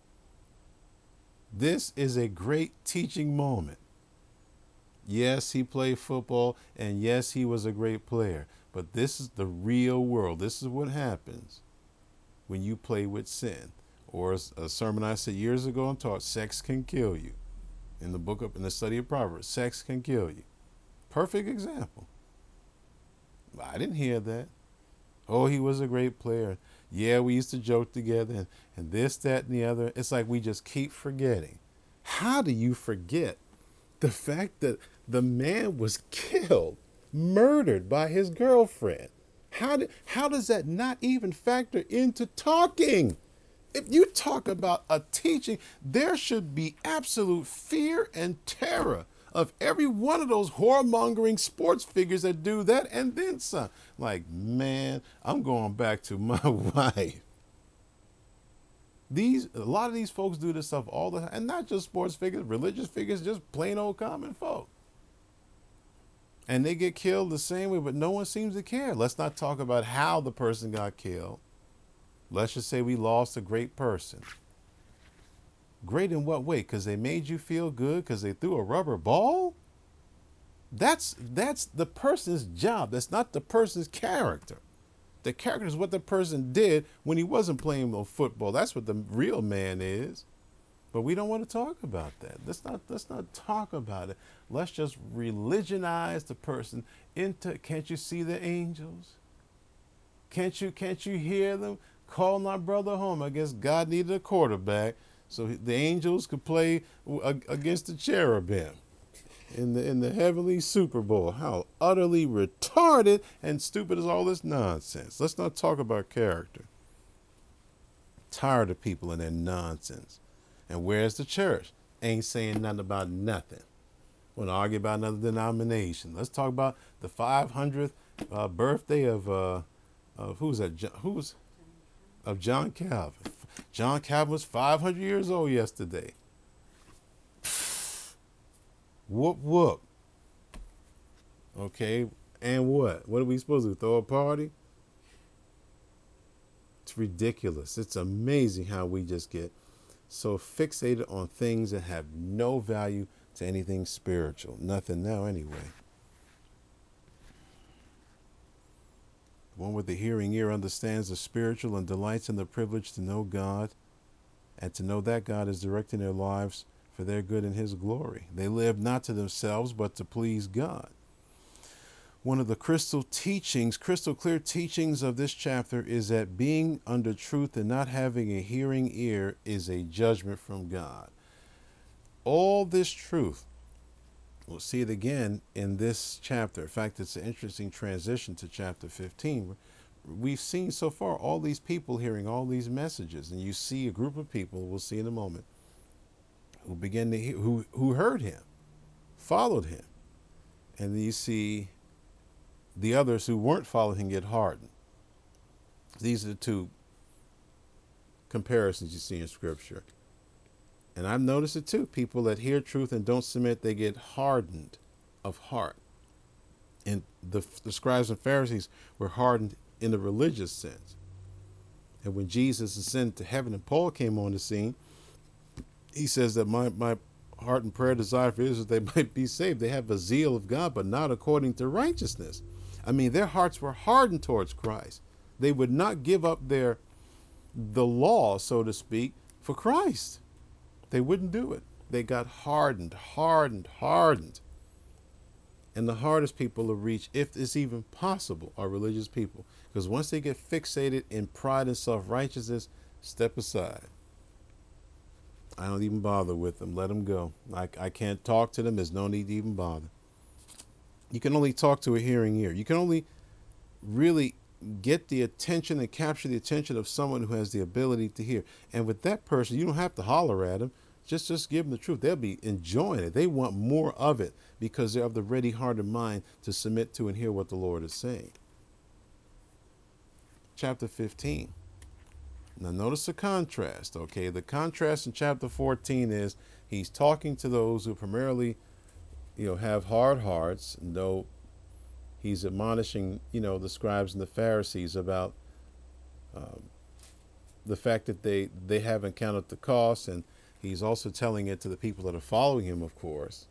This is a great teaching moment. Yes, he played football, and yes, he was a great player. But this is the real world. This is what happens when you play with sin. Or a sermon I said years ago and taught, sex can kill you. In the book of in the study of Proverbs, sex can kill you. Perfect example. I didn't hear that. Oh, he was a great player. Yeah, we used to joke together and, and this, that, and the other. It's like we just keep forgetting. How do you forget the fact that the man was killed, murdered by his girlfriend? How, do, how does that not even factor into talking? If you talk about a teaching, there should be absolute fear and terror of every one of those whoremongering sports figures that do that and then some. Like, man, I'm going back to my wife. These a lot of these folks do this stuff all the time, and not just sports figures, religious figures, just plain old common folk. And they get killed the same way, but no one seems to care. Let's not talk about how the person got killed. Let's just say we lost a great person. Great in what way? Because they made you feel good because they threw a rubber ball? That's that's the person's job. That's not the person's character. The character is what the person did when he wasn't playing no football. That's what the real man is. But we don't want to talk about that. Let's not let's not talk about it. Let's just religionize the person into, can't you see the angels? Can't you can't you hear them calling our brother home? I guess God needed a quarterback so the angels could play against the cherubim in the in the heavenly Super Bowl. How utterly retarded and stupid is all this nonsense? Let's not talk about character. Tired of people and their nonsense. And where's the church? Ain't saying nothing about nothing. Want to argue about another denomination? Let's talk about the five hundredth uh, birthday of uh, of who's that? Who's of John Calvin? John Calvin was five hundred years old yesterday. Whoop whoop. Okay, and what? What are we supposed to do? Throw a party? It's ridiculous. It's amazing how we just get so fixated on things that have no value to anything spiritual. Nothing now, anyway. The one with the hearing ear understands the spiritual and delights in the privilege to know God and to know that God is directing their lives for their good and his glory. They live not to themselves, but to please God. One of the crystal teachings, crystal clear teachings of this chapter is that being under truth and not having a hearing ear is a judgment from God. All this truth, we'll see it again in this chapter. In fact, it's an interesting transition to chapter fifteen. We've seen so far all these people hearing all these messages, and you see a group of people, we'll see in a moment, who began to hear, who who heard him, followed him, and then you see the others who weren't following him get hardened. These are the two comparisons you see in Scripture. And I've noticed it too. People that hear truth and don't submit, they get hardened of heart. And the, the scribes and Pharisees were hardened in the religious sense. And when Jesus ascended to heaven and Paul came on the scene, he says that my, my heart and prayer desire for Israel, they might be saved. They have a zeal of God, but not according to righteousness. I mean, their hearts were hardened towards Christ. They would not give up their the law, so to speak, for Christ. They wouldn't do it. They got hardened, hardened, hardened. And the hardest people to reach, if it's even possible, are religious people. Because once they get fixated in pride and self-righteousness, step aside. I don't even bother with them. Let them go. I, I can't talk to them. There's no need to even bother. You can only talk to a hearing ear. You can only really get the attention and capture the attention of someone who has the ability to hear. And with that person, you don't have to holler at them. Just, just give them the truth. They'll be enjoying it. They want more of it because they're of the ready heart and mind to submit to and hear what the Lord is saying. Chapter fifteen. Now notice the contrast, okay? The contrast in chapter fourteen is he's talking to those who primarily, you know, have hard hearts, though he's admonishing, you know, the scribes and the Pharisees about um, the fact that they, they haven't counted the cost and He's also telling it to the people that are following him, of course.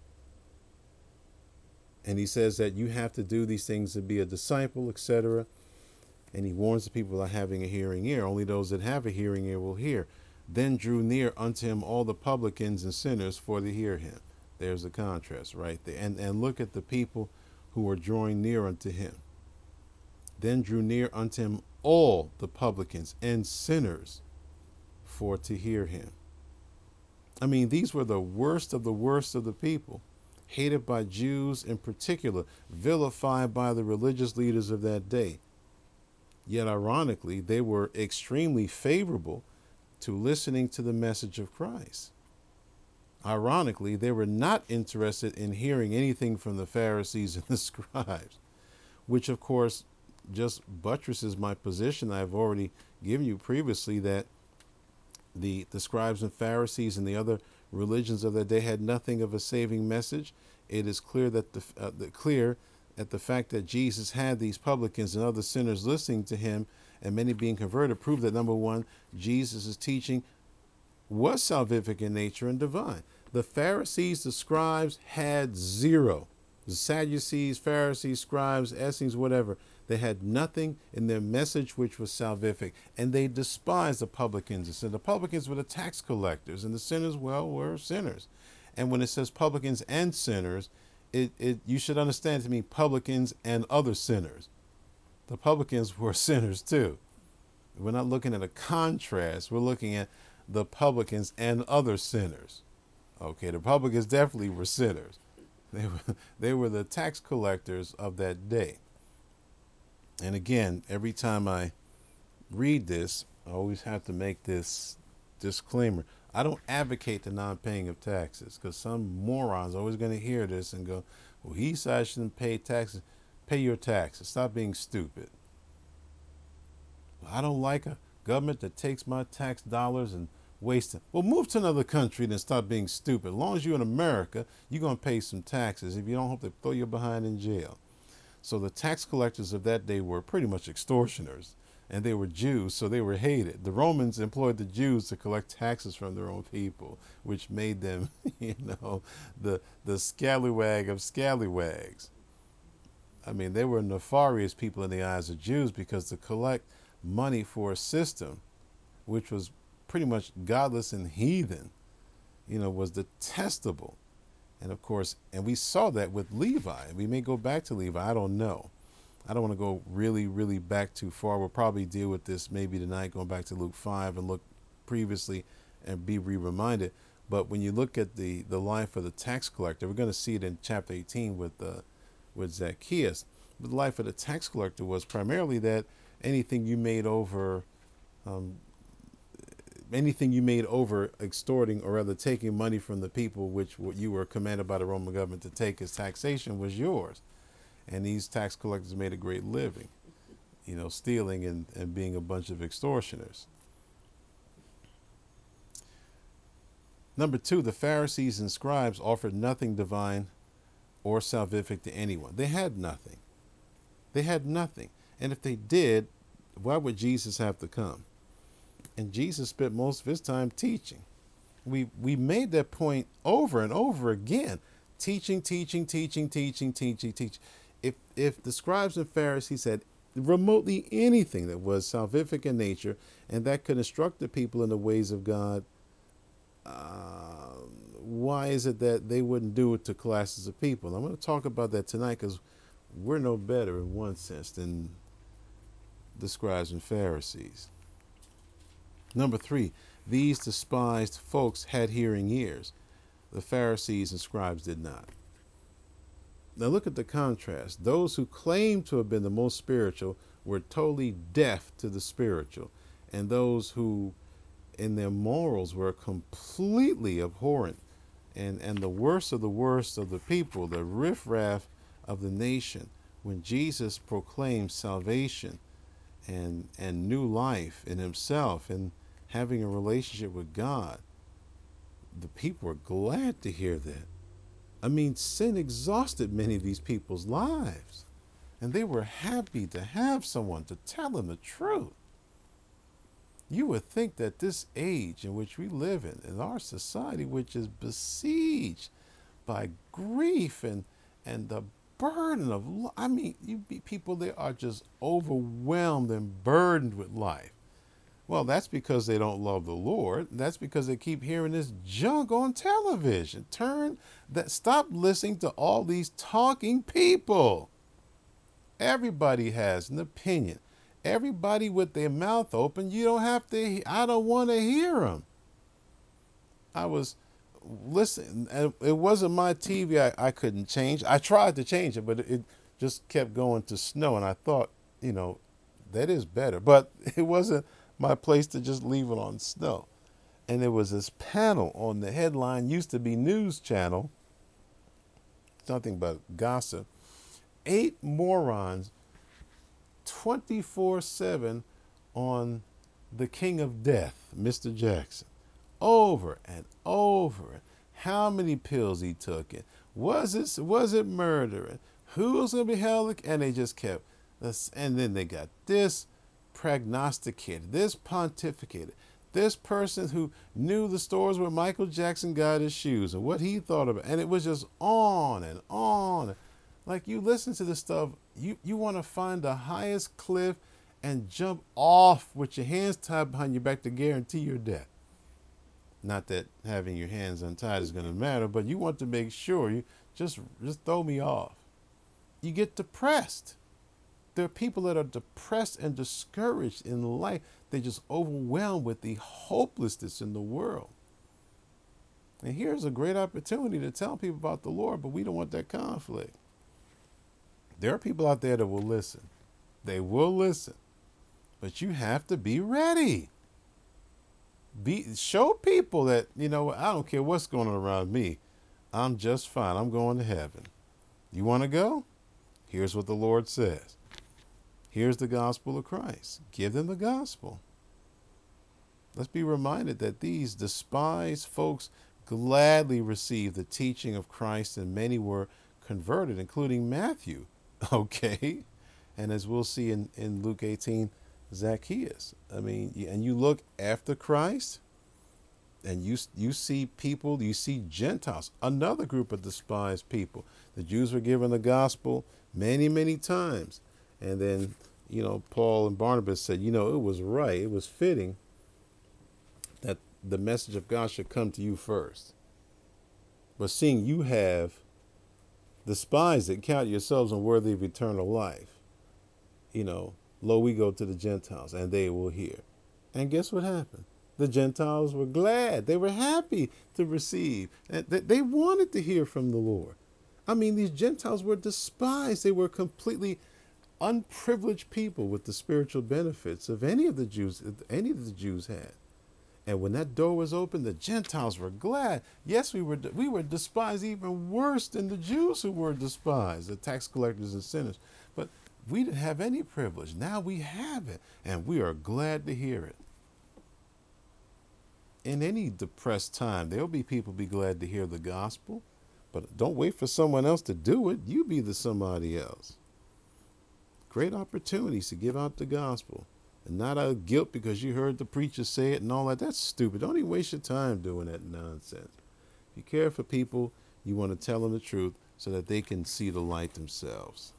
And he says that you have to do these things to be a disciple, et cetera. And he warns the people about having a hearing ear. Only those that have a hearing ear will hear. Then drew near unto him all the publicans and sinners for to hear him. There's the contrast right there. And, and look at the people who were drawing near unto him. Then drew near unto him all the publicans and sinners for to hear him. I mean, these were the worst of the worst of the people, hated by Jews in particular, vilified by the religious leaders of that day. Yet, ironically, they were extremely favorable to listening to the message of Christ. Ironically, they were not interested in hearing anything from the Pharisees and the scribes, which, of course, just buttresses my position I've already given you previously, that the, the scribes and Pharisees and the other religions of that day had nothing of a saving message. It is clear that the, uh, the clear that the fact that Jesus had these publicans and other sinners listening to him and many being converted proved that, number one, Jesus' teaching was salvific in nature and divine. The Pharisees, the scribes had zero. The Sadducees, Pharisees, scribes, Essenes, whatever, they had nothing in their message which was salvific, and they despised the publicans. So the publicans were the tax collectors, and the sinners, well, were sinners. And when it says publicans and sinners, it, it you should understand to mean publicans and other sinners. The publicans were sinners too. We're not looking at a contrast. We're looking at the publicans and other sinners. Okay, the publicans definitely were sinners. They were, they were the tax collectors of that day. And again, every time I read this, I always have to make this disclaimer. I don't advocate the non-paying of taxes, because some morons are always going to hear this and go, well, he said I shouldn't pay taxes. Pay your taxes. Stop being stupid. I don't like a government that takes my tax dollars and wastes them. Well, move to another country and stop being stupid. As long as you're in America, you're going to pay some taxes. If you don't, hope they throw you behind in jail. So the tax collectors of that day were pretty much extortioners, and they were Jews, so they were hated. The Romans employed the Jews to collect taxes from their own people, which made them, you know, the the scallywag of scallywags. I mean, they were nefarious people in the eyes of Jews, because to collect money for a system which was pretty much godless and heathen, you know, was detestable. And of course, and we saw that with Levi. We may go back to Levi. I don't know. I don't want to go really, really back too far. We'll probably deal with this maybe tonight, going back to Luke five and look previously and be re-reminded. But when you look at the, the life of the tax collector, we're going to see it in chapter eighteen with uh, with Zacchaeus. But the life of the tax collector was primarily that anything you made over um, anything you made over extorting, or rather taking money from the people which you were commanded by the Roman government to take as taxation, was yours. And these tax collectors made a great living, you know, stealing and, and being a bunch of extortioners. Number two, the Pharisees and scribes offered nothing divine or salvific to anyone. They had nothing. They had nothing. And if they did, why would Jesus have to come? And Jesus spent most of his time teaching. We we made that point over and over again. Teaching, teaching, teaching, teaching, teaching, teaching. If if the scribes and Pharisees said remotely anything that was salvific in nature and that could instruct the people in the ways of God, uh, why is it that they wouldn't do it to classes of people? I'm going to talk about that tonight, because we're no better in one sense than the scribes and Pharisees. Number three, these despised folks had hearing ears. The Pharisees and scribes did not. Now look at the contrast. Those who claimed to have been the most spiritual were totally deaf to the spiritual. And those who in their morals were completely abhorrent and, and the worst of the worst of the people, the riffraff of the nation, when Jesus proclaimed salvation and and new life in himself and having a relationship with God, the people were glad to hear that. I mean, sin exhausted many of these people's lives, and they were happy to have someone to tell them the truth. You would think that this age in which we live in, in our society, which is besieged by grief and and the burden of, I mean, you people there are just overwhelmed and burdened with life. Well, that's because they don't love the Lord. That's because they keep hearing this junk on television. Turn that stop listening to all these talking people. Everybody has an opinion. Everybody with their mouth open. You don't have to, I don't want to hear them. I was listening, and it wasn't my T V I, I couldn't change. I tried to change it, but it just kept going to snow. And I thought, you know, that is better. But it wasn't my place to just leave it on snow. And there was this panel on the headline, used to be News Channel, something but gossip. Eight morons twenty-four seven on the king of death, Mister Jackson, over and over. How many pills he took, and was it was it murder, and who was going to be held, and they just kept this. And then they got this prognosticated, this pontificated, this person who knew the stores where Michael Jackson got his shoes and what he thought about, and it was just on and on. Like, you listen to this stuff, you, you want to find the highest cliff and jump off with your hands tied behind your back to guarantee your death. Not that having your hands untied is going to matter, but you want to make sure you just just throw me off. You get depressed. There are people that are depressed and discouraged in life. They're just overwhelmed with the hopelessness in the world. And here's a great opportunity to tell people about the Lord, but we don't want that conflict. There are people out there that will listen. They will listen. But you have to be ready. Be show people that, you know, I don't care what's going on around me. I'm just fine. I'm going to heaven. You want to go? Here's what the Lord says. Here's the gospel of Christ. Give them the gospel. Let's be reminded that these despised folks gladly received the teaching of Christ, and many were converted, including Matthew. Okay. And as we'll see in, in Luke eighteen, Zacchaeus. I mean, and you look after Christ, and you you see people, you see Gentiles, another group of despised people. The Jews were given the gospel many, many times. And then, you know, Paul and Barnabas said, you know, it was right, it was fitting that the message of God should come to you first. But seeing you have despised it, count yourselves unworthy of eternal life, you know, lo, we go to the Gentiles, and they will hear. And guess what happened? The Gentiles were glad. They were happy to receive. And they wanted to hear from the Lord. I mean, these Gentiles were despised. They were completely unprivileged people with the spiritual benefits of any of the Jews, any of the Jews had. And when that door was open, the Gentiles were glad. Yes, we were we were despised even worse than the Jews who were despised, the tax collectors and sinners. But we didn't have any privilege. Now we have it, and we are glad to hear it. In any depressed time, there'll be people be glad to hear the gospel, but don't wait for someone else to do it. You be the somebody else. Great opportunities to give out the gospel, and not out of guilt because you heard the preacher say it and all that. That's stupid. Don't even waste your time doing that nonsense. If you care for people, you want to tell them the truth so that they can see the light themselves.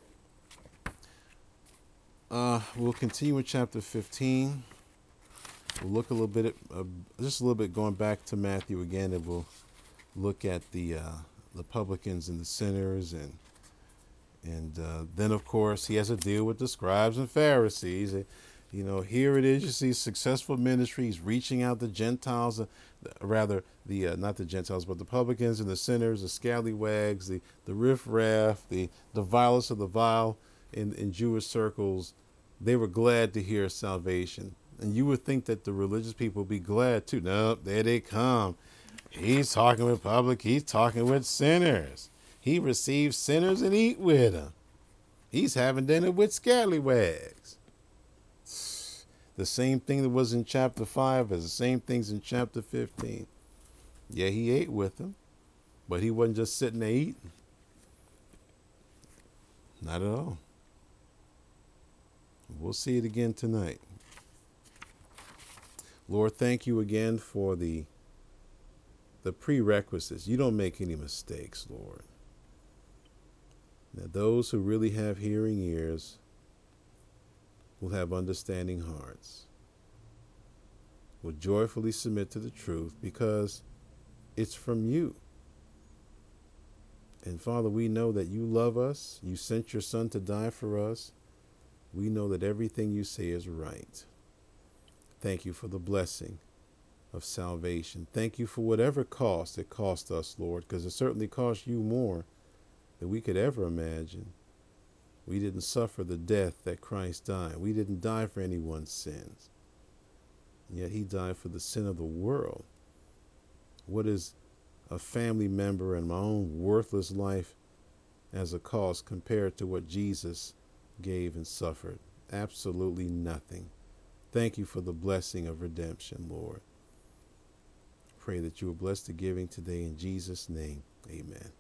Uh, we'll continue with chapter fifteen. We'll look a little bit at, uh, just a little bit going back to Matthew again, and we'll look at the uh, the publicans and the sinners, and and uh, then of course he has to deal with the scribes and Pharisees. And, you know, here it is. You see successful ministries reaching out to Gentiles, uh, rather the uh, not the Gentiles, but the publicans and the sinners, the scallywags, the the riffraff, the the vilest of the vile in in Jewish circles. They were glad to hear salvation. And you would think that the religious people would be glad too. No, there they come. He's talking with public. He's talking with sinners. He receives sinners and eat with them. He's having dinner with scallywags. The same thing that was in chapter five is the same things in chapter fifteen. Yeah, he ate with them, but he wasn't just sitting there eating. Not at all. We'll see it again tonight. Lord, thank you again for the the prerequisites. You don't make any mistakes, Lord. Now, those who really have hearing ears will have understanding hearts, will joyfully submit to the truth because it's from you. And Father, we know that you love us. You sent your Son to die for us. We know that everything you say is right. Thank you for the blessing of salvation. Thank you for whatever cost it cost us, Lord, because it certainly cost you more than we could ever imagine. We didn't suffer the death that Christ died. We didn't die for anyone's sins. And yet he died for the sin of the world. What is a family member and my own worthless life as a cost compared to what Jesus gave and suffered? Absolutely nothing. Thank you for the blessing of redemption, Lord. Pray that you will bless the giving today in Jesus' name. Amen.